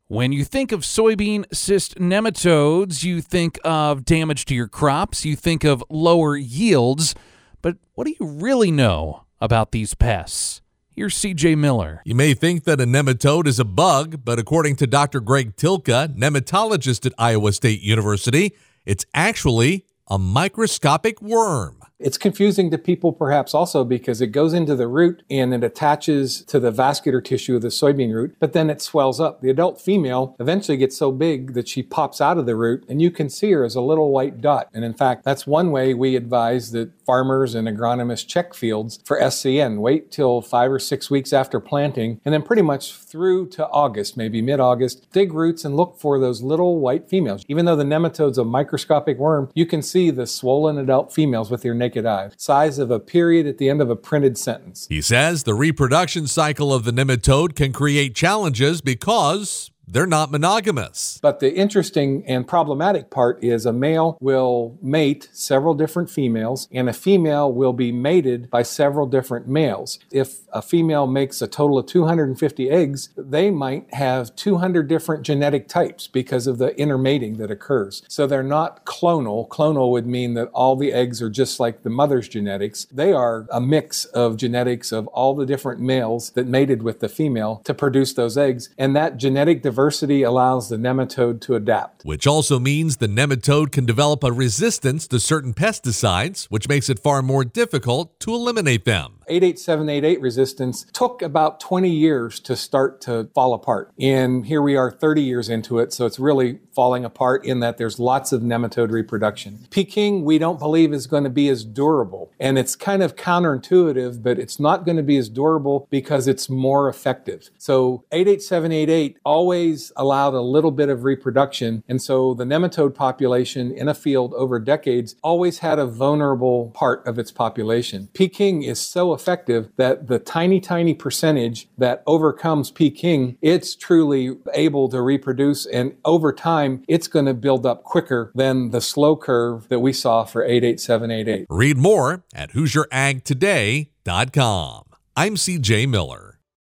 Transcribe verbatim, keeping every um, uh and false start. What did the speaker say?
When you think of soybean cyst nematodes, you think of damage to your crops, you think of lower yields, but what do you really know about these pests? Here's C J Miller. You may think that a nematode is a bug, but according to Doctor Greg Tilka, nematologist at Iowa State University, it's actually a microscopic worm. It's confusing to people perhaps also because it goes into the root and it attaches to the vascular tissue of the soybean root, but then it swells up. The adult female eventually gets so big that she pops out of the root and you can see her as a little white dot. And in fact, that's one way we advise that farmers and agronomists check fields for S C N. Wait till five or six weeks after planting and then pretty much through to August, maybe mid-August, dig roots and look for those little white females. Even though the nematode's a microscopic worm, you can see the swollen adult females with your naked eye, size of a period at the end of a printed sentence. He says the reproduction cycle of the nematode can create challenges because they're not monogamous. But the interesting and problematic part is a male will mate several different females and a female will be mated by several different males. If a female makes a total of two hundred fifty eggs, they might have two hundred different genetic types because of the intermating that occurs. So they're not clonal. Clonal would mean that all the eggs are just like the mother's genetics. They are a mix of genetics of all the different males that mated with the female to produce those eggs. And that genetic diversity Diversity allows the nematode to adapt. Which also means the nematode can develop a resistance to certain pesticides, which makes it far more difficult to eliminate them. eight eight seven eight eight resistance took about twenty years to start to fall apart. And here we are thirty years into it, so it's really falling apart in that there's lots of nematode reproduction. Peking, we don't believe is going to be as durable. And it's kind of counterintuitive, but it's not going to be as durable because it's more effective. So eight eight seven eight eight always allowed a little bit of reproduction. And so the nematode population in a field over decades always had a vulnerable part of its population. Peking is so effective that the tiny, tiny percentage that overcomes Peking, it's truly able to reproduce. And over time, it's going to build up quicker than the slow curve that we saw for eight eight seven eight eight. Read more at Hoosier Ag Today dot com. I'm C J Miller.